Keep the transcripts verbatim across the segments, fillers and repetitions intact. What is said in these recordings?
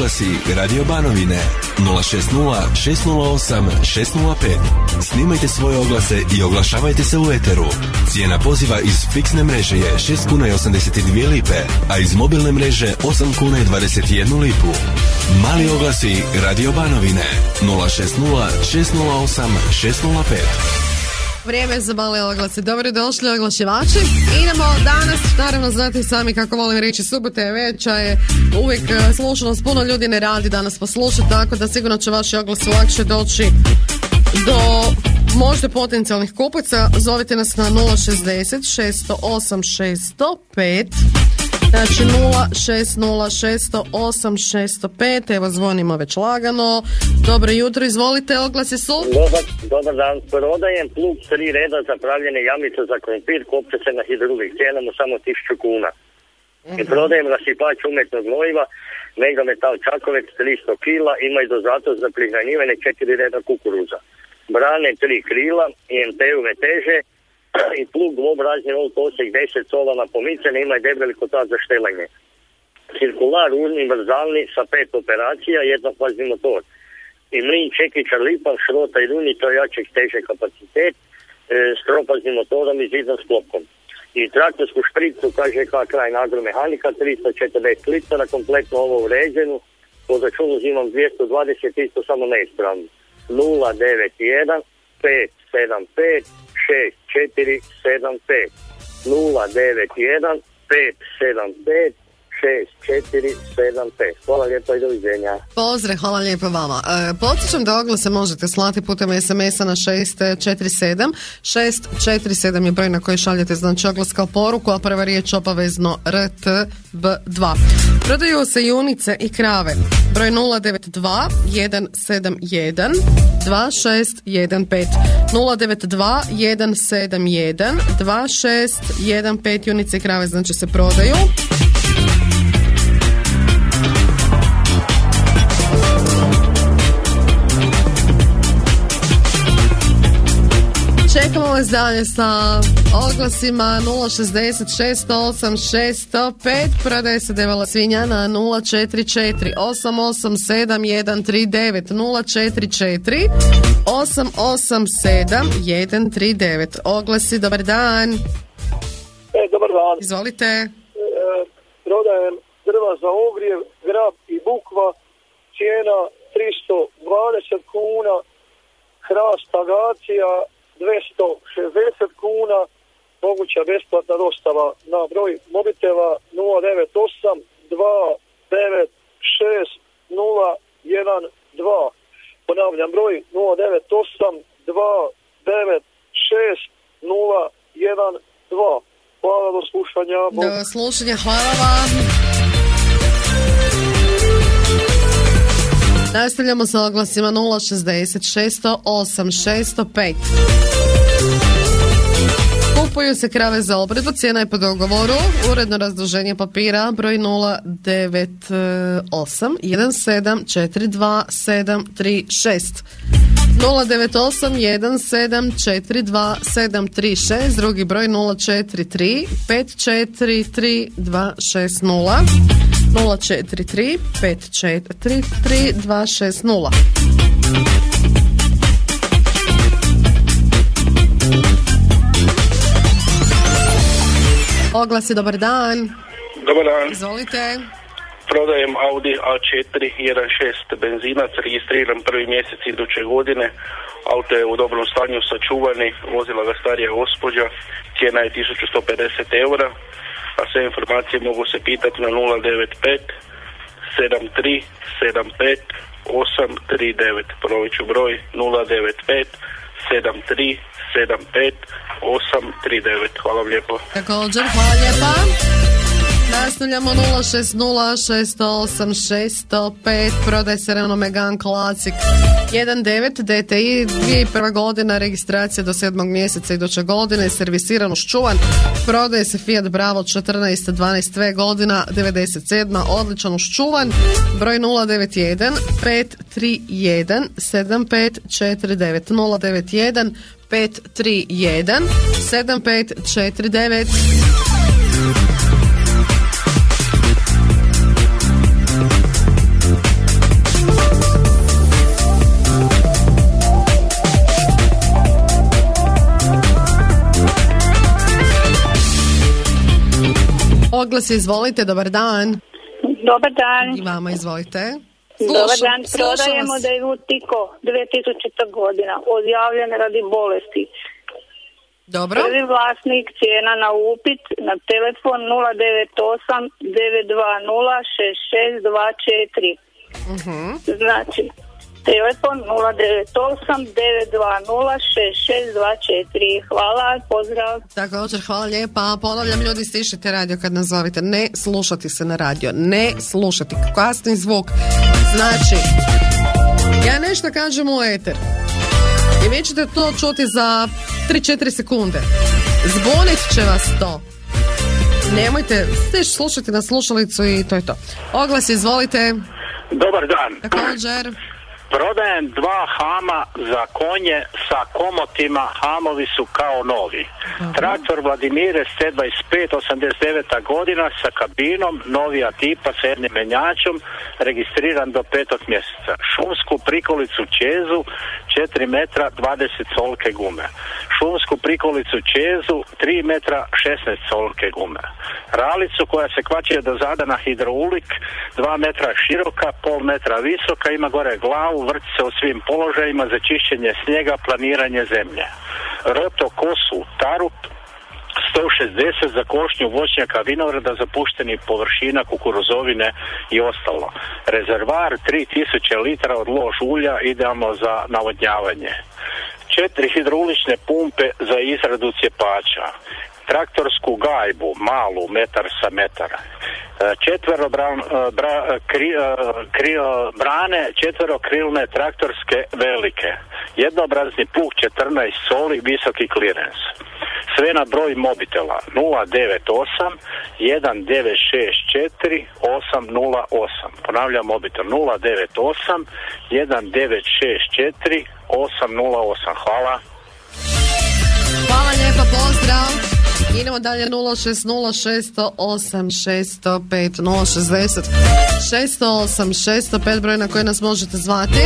oglasi Radio Banovine nula šest nula šest nula osam šest nula pet. Snimajte svoje oglase i oglašavajte se u eteru. Cijena poziva iz fiksne mreže je šest kuna i osamdeset dvije lipe, a iz mobilne mreže osam kuna i dvadeset jednu lipu. Mali oglasi Radio Banovine nula šest nula šest nula osam šest nula pet. Vrijeme za male oglase. Dobro došli oglašivači. Idemo danas, naravno znate sami kako volim reći, subota je večer, je uvijek slušanost, puno ljudi ne radi danas poslušati, tako da sigurno će vaši oglasi lakše doći do možda potencijalnih kupaca. Zovite nas na nula šezdeset šest nula osam šest nula pet. Znači nula šest nula šest nula osam šest nula pet. Evo zvonimo već lagano. Dobro jutro, izvolite, oglasi su. Dobar, dobar dan, prodajem plug tri reda zapravljene jamice za krompir, kopče se na hidrolik, cijenamo samo tisuću kuna. Uh-huh. I prodajem rasipač umjetnog gnojiva, Megametal Čakovec tristo kila, ima i dozator za prihranjivanje četiri reda kukuruza. Brane tri krila, I M T-ove teže, i plug dvobrazni volt osjek deset sola na pomicanje, ima i debeli kotač za štelanje. Cirkular univerzalni sa pet operacija, jednofazni motor. I mlin čekića lipan, šrota i runi, to jačeg teže kapacitet, e, s tropaznim motorom i zidnom sklopkom. I traktorsku špricu, kaže kao krajna agromehanika, tristo četrdeset litara, kompletno ovo uređenu, po računu uzimam dvjesto dvadeset, isto samo neispravno. nula devet jedan pet sedam pet šest četiri sedam pet nula devet jedan pet sedam pet šest četiri sedam pet. Hvala lijepo i doviđenja. Pozdrav, hvala lijepo vama. E, podsjećam da oglase možete slati putem es em es-a na šest četiri sedam. šest četiri sedam je broj na koji šaljete znači oglas kao poruku, a prva riječ obavezno R T B dva. Prodaju se junice i krave. Broj nula devet dva jedan sedam jedan dva šest jedan pet nula devet dva jedan sedam jedan dva šest jedan pet. Junice i krave znači se prodaju. Čekamo vas dalje sa oglasima nula šezdeset šest osam šest pet. Prodaje se devala svinja na nula četiri četiri osam osam sedam jedan tri devet nula četiri četiri osam osam sedam jedan tri devet. Oglasi, dobar dan. E, dobar dan. Izvolite. E, prodajem drva za ogrjev, grab i bukva, cijena tristo dvadeset kuna, hrast agacija dvjesto šezdeset kuna, moguća besplatna dostava na broj mobitela nula devet osam dva devet šest nula jedan dva. Ponavljam broj nula devet osam dva devet šest nula jedan dva. Hvala, do slušanja. Do slušanja, hvala vam. Nastavljamo sa oglasima nula šezdeset šest osam šest pet. Kupuju se krave za obradu, cijena je po dogovoru, uredno razduženje papira, broj nula devet osam jedan sedam četiri dva sedam tri šest. nula devet osam jedan sedam četiri dva sedam tri šest, drugi broj nula četiri tri pet četiri tri dva šest nula. nula četiri tri pet četiri tri dva šest nula. Oglasi, dobar dan. Dobar dan. Izvolite. Prodajem Audi A četiri jedan šest benzinac, registriran prvi mjesec iduće godine. Auto je u dobrom stanju, sačuvani, vozila ga starija gospođa, cijena je tisuću sto pedeset eura, a sve informacije mogu se pitati na nula devet pet sedam tri sedam pet osam tri devet. Ponovit ću broj nula devet pet sedam tri sedam pet osam tri devet. Hvala vam lijepo. Također, hvala lijepa. Nastavljamo nula šest nula šest osam šest pet. Prodaj se Renault Megane Classic jedan devet D T I, dvije tisuće prva godina, registracija do sedmog mjeseca iduće godine, servisiran uščuvan. Prodaje se Fiat Bravo četrnaest dvanaest V godina, devedeset sedma, odličan uščuvan. Broj nula devet jedan pet tri jedan sedam pet četiri devet nula devet jedan pet tri jedan sedam pet četiri devet. Oglas, izvolite, dobar dan. Dobar dan. I vama, izvolite. Slušam, Dobar dan, prodajemo vas. Daewoo Tico dvije tisućita godina, odjavljen radi bolesti. Dobro. Prvi vlasnik, cijena na upit, na telefon nula devet osam devet dva nula šest šest dva četiri. Uh-huh. Znači, telefon nula devet osam devet dva nula šest šest dva četiri. Hvala, pozdrav. Također, hvala lijepa. Ponavljam, ljudi, stišite radio kad nazovite. Ne slušati se na radio. Ne slušati. Kasni zvuk. Znači, ja nešto kažem u eter. I vi ćete to čuti za tri do četiri sekunde. Zvonit će vas to. Nemojte stiš slušati na slušalicu i to je to. Oglas, izvolite. Dobar dan. Također. Prodajem dva hama za konje sa komotima, hamovi su kao novi. Aha. Traktor Vladimir S T dvadeset pet osamdeset deveta godina sa kabinom, novija tipa sa jednim menjačom, registriran do petog mjeseca. Šumsku prikolicu Čezu, četiri metra dvadeset solke gume. Šumsku prikolicu Čezu, tri metra šesnaest solke gume. Ralicu koja se kvačuje do zada na hidroulik, dva metra široka, pol metra visoka, ima gore glavu, vrti se u svim položajima za čišćenje snijega, planiranje zemlje. Roto kosu Tarup sto šezdeset za košnju voćnjaka, vinograda, zapuštenih površina, kukuruzovine i ostalo. Rezervar tri tisuće litara od lož ulja, idealno za navodnjavanje. Četiri hidroulične pumpe za izradu cjepača. Traktorsku gajbu, malu, metar sa metara. Četvero bran, bra, kri, kri, brane, četverokrilne traktorske velike. Jednobrazni plug četrnaest soli, visoki klirens. Sve na broj mobitela nula devet osam jedan devet šest četiri osam nula osam. Ponavljam, mobitel nula devet osam jedan devet šest četiri osam nula osam. Hvala. Hvala lijepa, pozdrav. Idemo dalje. Nula šest nula šest osam šest pet nula šezdeset šest osam šest pet, broj na koji nas možete zvati.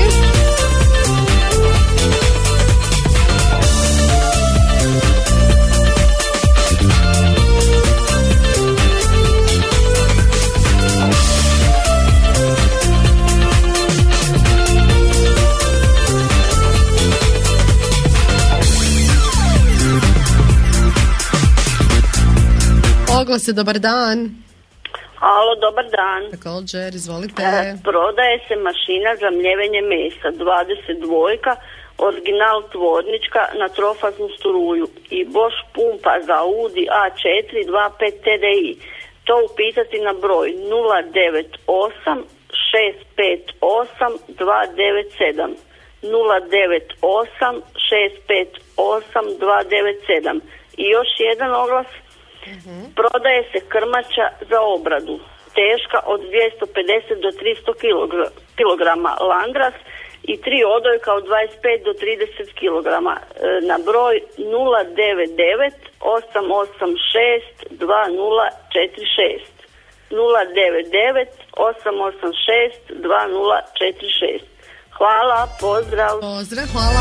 Oglasi, dobar dan. Alo, dobar dan. Također, izvolite. E, prodaje se mašina za mljevenje mesa, dvadeset dva, original tvornička na trofaznu struju i Bosch pumpa za Audi A četiri dvadesет pet T D I. To upitati na broj nula devet osam šest pet osam dva devet sedam. nula devet osam šest pet osam dva devet sedam. I još jedan oglas. Uh-huh. Prodaje se krmača za obradu, teška od dvjesto pedeset do tristo kilograma, Landras i tri odojka od dvadeset pet do trideset kilograma, e, na broj nula devet devet osam osam šest dva nula četiri šest. nula devet devet osam osam šest dva nula četiri šest. Hvala, pozdrav. Pozdrav, hvala.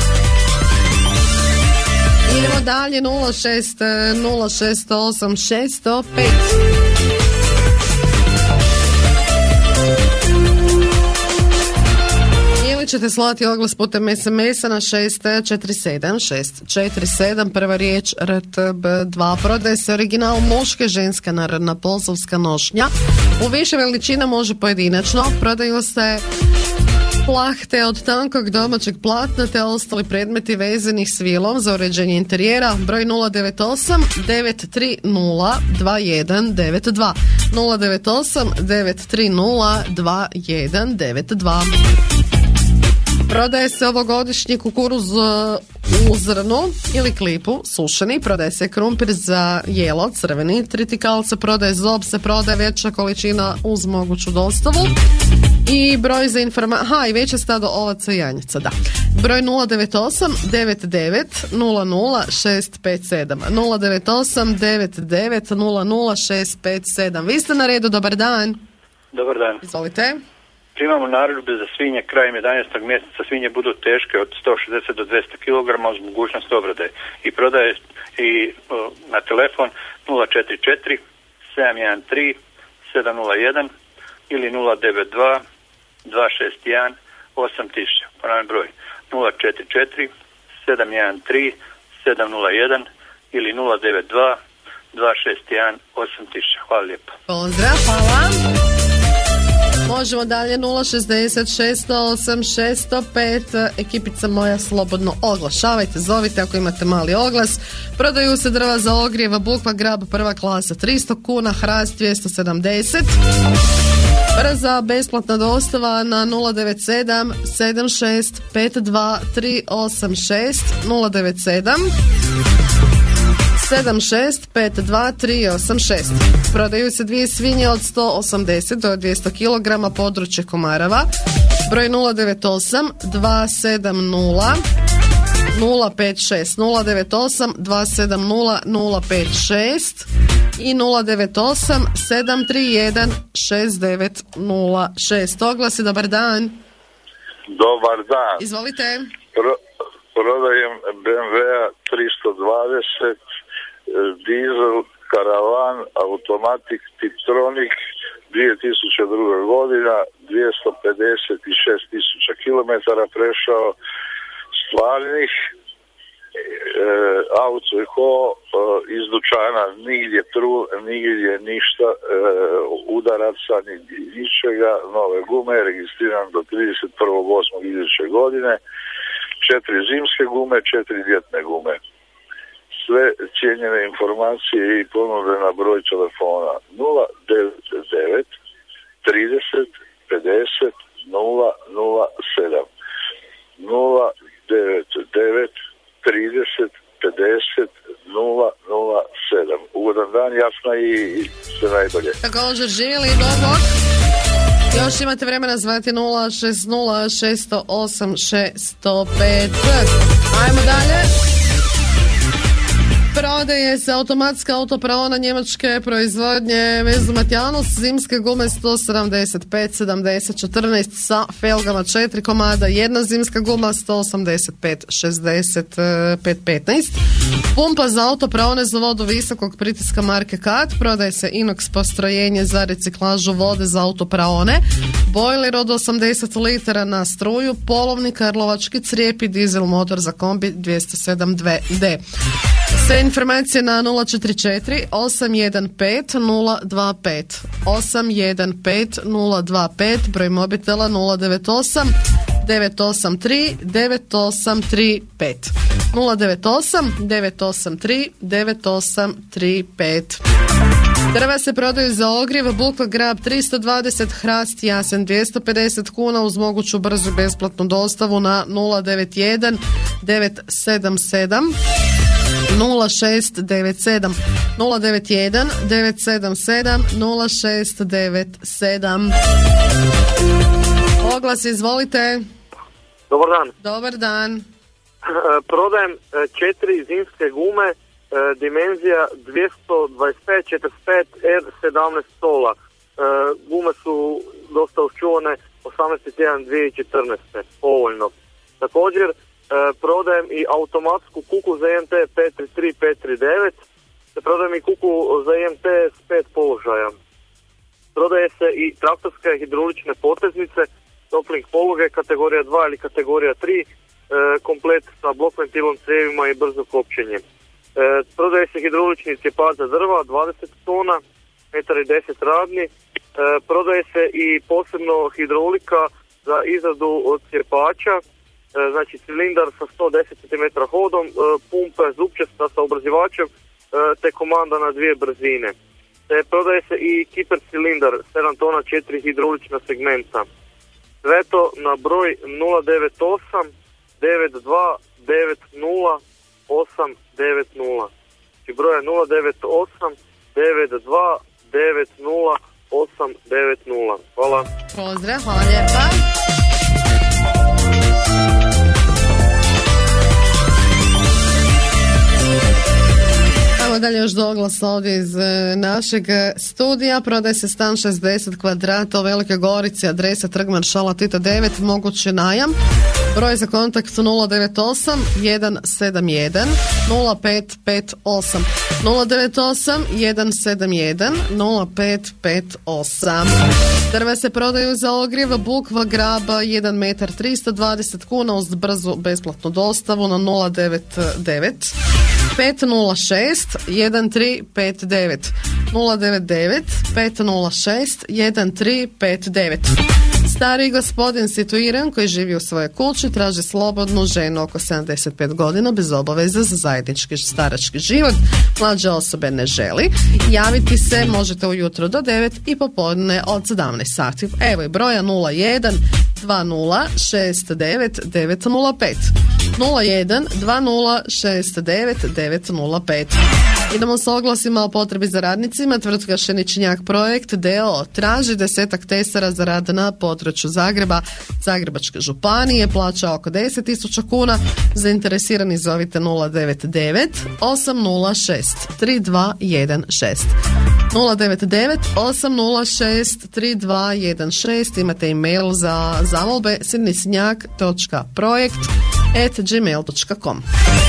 Idemo dalje. Nula šest nula šest osam šest pet. Ili ćete slati oglas putem es em es-a na šest četiri sedam šest četiri sedam, prva riječ R T B dva. Prodaje se original muške, ženska narodna polsovska nošnja. U više veličina, može pojedinačno. Prodaju se plahte od tankog domaćeg platna te ostali predmeti vezanih s vilom za uređenje interijera. Broj nula devet osam devet tri nula dva jedan devet dva. nula devet osam devet tri nula dva jedan devet dva. Prodaje se ovogodišnji kukuruz u zrnu ili klipu, sušeni. Prodaje se krumpir za jelo, crveni. Tritikalce, prodaje zob, se prodaje veća količina uz moguću dostavu. I broj za informaciju, aha, i veće stado ovaca i janjica, da. Broj nula devet osam devet devet nula nula šest pet sedam. nula devet osam devet devet nula nula šest pet sedam. Vi ste na redu, dobar dan. Dobar dan. Izvolite. Primamo narudžbe za svinje krajem jedanaestog mjeseca. Svinje budu teške od sto šezdeset do dvjesto kilograma uz mogućnost obrade. I prodaje i o, na telefon nula četiri četiri sedam jedan tri sedam nula jedan ili nula devet dva dva šest jedan osam tisuća. Ponavljam broj nula četiri četiri sedam jedan tri sedam nula jedan ili nula devet dva dva šest jedan osam tisuća. Hvala lijepo. Pozdrav, hvala. Možemo dalje nula šezdeset šest osam šest nula pet. Ekipica moja, slobodno oglašavajte, zovite ako imate mali oglas. Prodaju se drva za ogrijeva, bukva grab prva klasa tristo kuna, hrast dvjesto sedamdeset. Brza besplatna dostava na nula devet sedam sedam šest pet dva tri osam šest nula devet sedam sedam šest pet dva tri osam šest. Prodaju se dvije svinje od sto osamdeset do dvjesto kilograma, područje Komareva. Broj nula devet osam dva sedam nula nula pet šest nula devet osam dva sedam nula nula pet šest i nula devet osam sedam tri jedan šest devet nula šest. Oglasi, dobar dan. Dobar dan. Izvolite. Pro, prodajem B M W-a tristo dvadeset, dizel, karavan, automatik, Tiptronic, dvije tisuće druga godina, dvjesto pedeset šest tisuća kilometara prešao, stvarnih, e, auto i ho, e, iz dućana, nigdje tru, nigdje ništa, e, udaraca, nigdje ničega, nove gume, registriran do trideset prvog osmog iduće godine, četiri zimske gume, četiri ljetne gume. Sve cijenjene informacije i ponude na broj telefona nula devet devet trideset pedeset nula nula sedam nula devet devet trideset pedeset nula nula sedam. Ugodan dan, jasno i sve najbolje. Također živjeli, dobro. Još imate vremena zvati nula šest nula šest nula osam šest nula pet. Ajmo dalje. Prodaje se automatska autopraona njemačke proizvodnje Vezu Matjanus, zimske gume sto sedamdeset pet sedamdeset četrnaest sa felgama četiri komada, jedna zimska guma sto osamdeset pet šezdeset pet petnaest. Pumpa za autopraone za vodu visokog pritiska marke Kat. Prodaje se inox postrojenje za reciklažu vode za autopraone, bojler od osamdeset litara na struju, polovni karlovački crijep i dizel motor za kombi dvjesto sedam D. Sve informacije na nula četiri četiri osam jedan pet nula dva pet osam jedan pet nula dva pet, broj mobitela nula devet osam devet osam tri devet osam tri pet nula devet osam devet osam tri devet osam tri pet. Drva se prodaju za ogrjev, bukva grab tristo dvadeset, hrast jasen dvjesto pedeset kuna uz moguću brzu besplatnu dostavu na nula devet jedan devet sedam sedam nula šest devet sedam nula devet jedan devet sedam sedam nula šest devet sedam. Oglas, izvolite. Dobar dan. Dobar dan. Prodajem četiri zimske gume, dimenzija dvjesto dvadeset pet četrdeset pet R sedamnaest sola. Gume su dosta uščuvane, osamnaesti tjedan dvije tisuće četrnaeste. Povoljno. Također prodajem i automatsku kuku za I M T pet tri tri pet tri devet. Prodajem i kuku za I M T s pet položaja. Prodaje se i traktorske hidrolične poteznice, topling poluge kategorija dva ili kategorija tri, e, komplet sa blok ventilom, cijevima i brzo kopčenje. E, prodaje se hidrolični cijepač za drva dvadeset tona, jedan deset radni. E, prodaje se i posebno hidrolika za izradu od cijepača, e, znači cilindar sa sto deset centimetara hodom, e, pumpe zupčasta sa obrazivačem, e, te komanda na dvije brzine. E, prodaje se i kiper cilindar sedam tona, četiri hidrolična segmenta. Sve to na broj nula devet osam devet dva devet nula osam devet nula. Znači broja nula devet osam devet dva devet nula osam devet nula. Hvala. Pozdrav, hvala lijepa. Evo dalje još do oglasa ovdje iz e, našeg studija. Prodaje se stan šezdeset kvadrata u Velikoj Gorici, adresa Trg maršala Tita devet, moguće najam. Broj za kontakt nula devet osam jedan sedam jedan nula pet pet osam. nula devet osam jedan sedam jedan nula pet pet osam. Drva se prodaju za ogrjev Bukva Graba jedan metar tristo dvadeset kuna uz brzu besplatnu dostavu na nula devet devet pet nula šest jedan tri pet devet nula devet devet pet nula šest jedan tri pet devet. Stari gospodin situiran koji živi u svojoj kući traži slobodnu ženu oko sedamdeset pet godina bez obaveza za zajednički starački život. Mlađe osobe ne želi. Javiti se možete ujutro do devet i popodne od sedamnaest sati. Evo je broja nula jedan dva nula šest devet devet nula pet nula jedan dva nula šest devet devet nula pet. Idemo s oglasima o potrebi za radnicima. Tvrtka Šeničnjak Projekt d o o traži desetak tesara za rad na području Zagreba, Zagrebačke županije, plaća oko deset tisuća kuna. Zainteresirani zovite nula devet devet osam nula šest tri dva jedan šest nula devet devet osam nula šest tri dva jedan šest. Imate e-mail za zamolbe sinisnjak točka projekt at gmail točka com.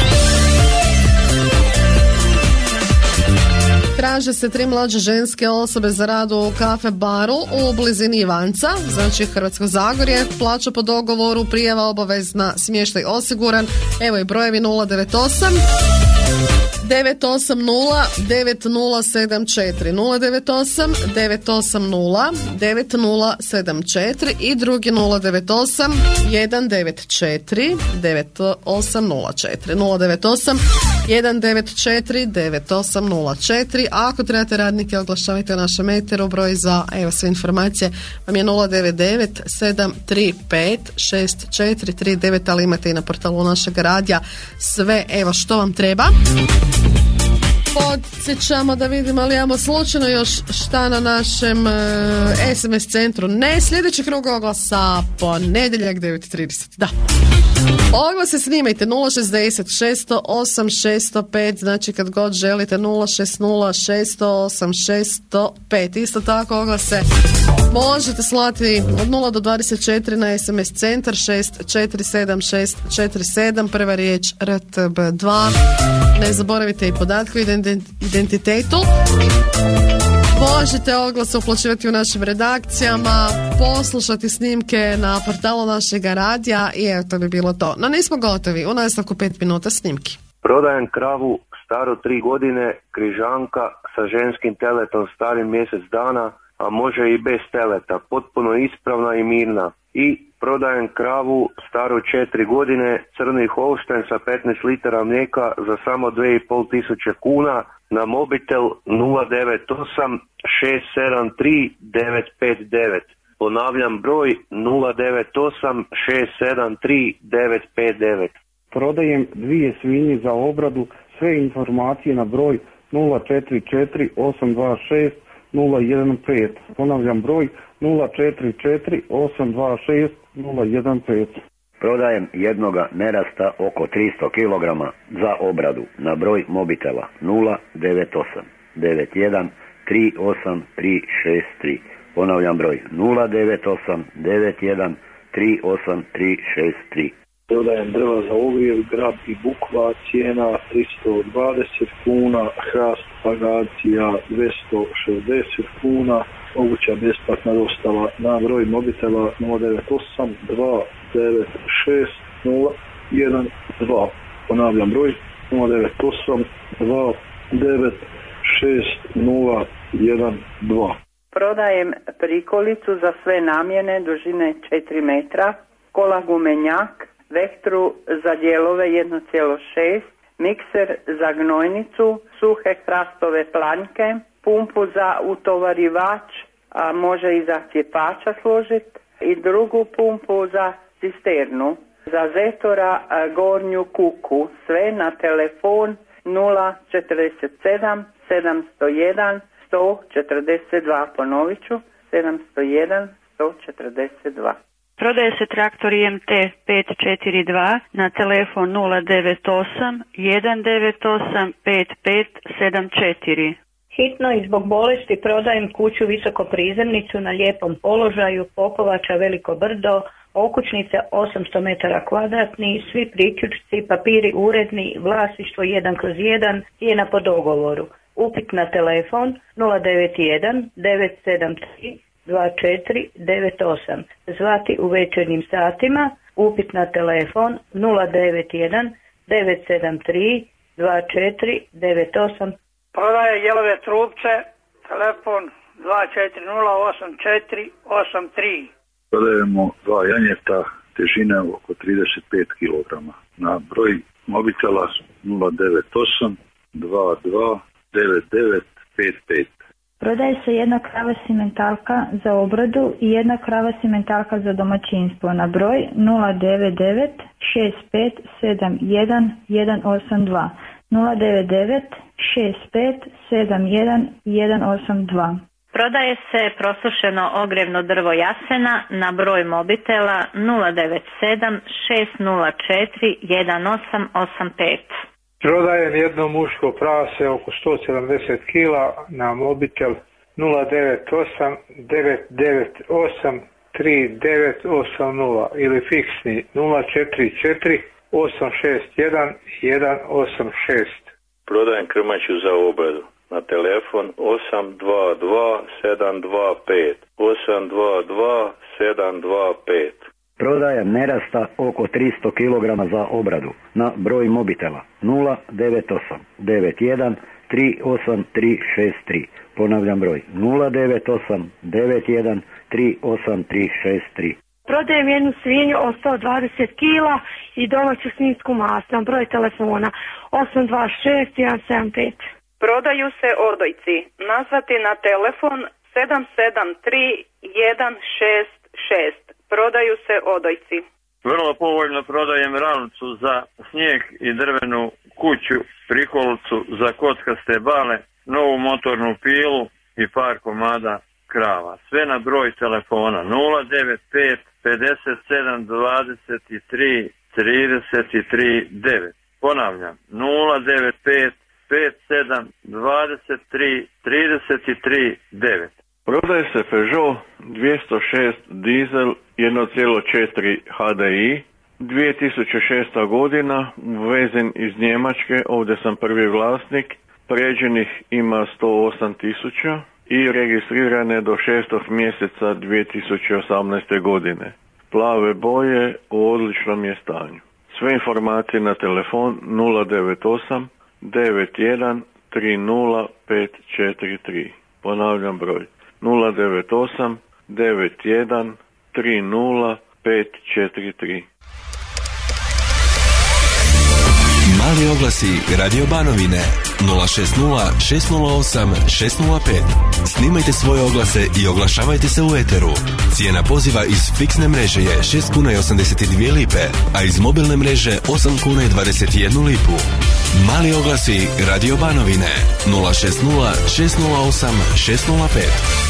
Traže se tri mlađe ženske osobe za rad u kafe baru u blizini Ivanca, znači Hrvatsko Zagorje. Plaća po dogovoru, prijava obavezna, smještaj osiguran. Evo i brojevi nula devet osam devet osam nula devet nula sedam četiri nula devet osam devet osam nula devet nula sedam četiri i drugi nula devet osam jedan devet četiri devet osam nula četiri nula devet osam jedan devet četiri devet osam nula četiri. A ako trebate radnike, oglašavajte naše meteru. Broj za evo sve informacije vam je nula devet devet sedam tri pet šest četiri tri devet, ali imate i na portalu našeg radija sve evo što vam treba. Podsjećamo da vidimo ali imamo slučajno još šta na našem uh, es em es centru. Ne, sljedeći krug oglasa ponedjeljak devet i trideset. Da. Oglase snimajte nula šezdeset šest zero osam šest zero pet, znači kad god želite nula šezdeset šest zero osam šest zero pet. Isto tako oglase možete slati od nula do dvadeset četiri na es em es centar šest četiri sedam šest četiri sedam, prva riječ er te be dva. Ne zaboravite i podatke o identitetu. Možete oglase uplaćivati u našim redakcijama, poslušati snimke na portalu našeg radija i evo to bi bilo to. No nismo gotovi, u nastavku pet minuta snimki. Prodajem kravu staru tri godine, križanka sa ženskim teletom starim mjesec dana, a može i bez teleta, potpuno ispravna i mirna. I prodajem kravu staru četiri godine, crni Holštajn sa petnaest litara mlijeka za samo dvije i pol tisuće kuna na mobitel nula devet osam šest sedam tri devet pet devet. Ponavljam broj nula devet osam šest sedam tri devet pet devet. Prodajem dvije svinje za obradu, sve informacije na broj nula četiri četiri osam dva šest nula jedan pet. Ponavljam broj nula četiri četiri osam dva šest nula jedan pet. Prodajem jednoga nerasta oko tristo kilograma za obradu na broj mobitela nula devet osam devet jedan tri osam tri šest tri. Ponavljam broj nula devet osam devet jedan tri osam tri šest tri. Prodajem drva za ogrjev, grab i bukva, cijena tristo dvadeset kuna, hrast pagacija dvjesto šezdeset kuna, moguća besplatna dostava na broj mobitela nula devet osam dva devet šest nula jedan dva. Ponavljam broj nula devet osam dva devet šest nula jedan dva. Prodajem prikolicu za sve namjene dužine četiri metra, kola gumenjak, vektru za dijelove jedan zarez šest, mikser za gnojnicu, suhe hrastove planjke, pumpu za utovarivač, a može i za cjepača složiti, i drugu pumpu za cisternu, za zetora gornju kuku, sve na telefon nula četrdeset sedam sedamsto jedan sto četrdeset dva, ponovit ću sedamsto jedan sto četrdeset dva. Prodaje se traktor i em te pet četiri dva na telefon nula devet osam jedan devet osam pet pet sedam četiri. Hitno i zbog bolesti prodajem kuću visokoprizemnicu na lijepom položaju, Popovača, Veliko Brdo, okućnice osamsto metara kvadratnih, svi priključci, papiri uredni, vlasništvo jedan kroz jedan, cijena po dogovoru. Upit na telefon nula devet jedan devet sedam tri dva četiri devet osam. Zvati u večernjim satima. Upit na telefon nula devet jedan devet sedam tri dva četiri devet osam. Prodaje jelove trupce, telefon dva četiri nula osam četiri osam tri. Prodajemo dva janjeta težine oko trideset pet kilograma. Na broj mobitela nula devet osam dva dva devet devet pet pet. Prodaje se jedna krava simentalka za obradu i jedna krava simentalka za domaćinstvo na broj nula devet devet šest pet sedam jedan jedan osam dva. nula devet devet šest pet sedam jedan jedan osam dva. Prodaje se prosušeno ogrjevno drvo jasena na broj mobitela nula devet sedam šest nula četiri jedan osam osam pet. Prodajem jedno muško prase oko sto sedamdeset kila na mobitel nula devet osam devet devet osam tri devet osam nula ili fiksni nula četiri četiri osam šest jedan jedan osam šest. Prodajem krmaču za obradu na telefon osam dva dva sedam dva pet osam dva dva sedam dva pet. Prodajem nerasta oko tristo kilograma za obradu na broj mobitela nula devet osam devet jedan tri osam tri šest tri. Ponavljam broj nula devet osam devet jedan tri osam tri šest tri. Prodajem jednu svinju od sto dvadeset kila i domaću svinjsku masu na broj telefona osam dva šest jedan sedam pet. Prodaju se odojci. Nazvati na telefon sedam sedam tri jedan šest šest. Prodaju se odojci. Vrlo povoljno prodajem ravnicu za snijeg i drvenu kuću, prikolicu za kockaste bale, novu motornu pilu i par komada krava. Sve na broj telefona nula devet pet pedeset sedam dvadeset tri trideset tri devet. Ponavljam nula devet pet pet sedam dvadeset tri trideset tri devet. Prodaje se Peugeot dvjesto šest dizel jedan zarez četiri H D I, dvije tisuće šesta godina, uvezen iz Njemačke, ovdje sam prvi vlasnik, pređenih ima sto osam tisuća i registrirane do šestog mjeseca dvije tisuće osamnaeste godine. Plave boje, u odličnom je stanju. Sve informacije na telefon nula devet osam devet jedan tri nula pet četiri tri. Ponavljam broj nula devet osam devet jedan tri nula pet četiri tri. Mali oglasi Radio Banovine nula šest nula šest nula osam šest nula pet. Snimajte svoje oglase i oglašavajte se u eteru. Cijena poziva iz fiksne mreže je šest kuna i osamdeset dvije lipe, a iz mobilne mreže osam kuna i dvadeset jednu lipu. Mali oglasi Radio Banovine nula šest nula šest nula osam šest nula pet.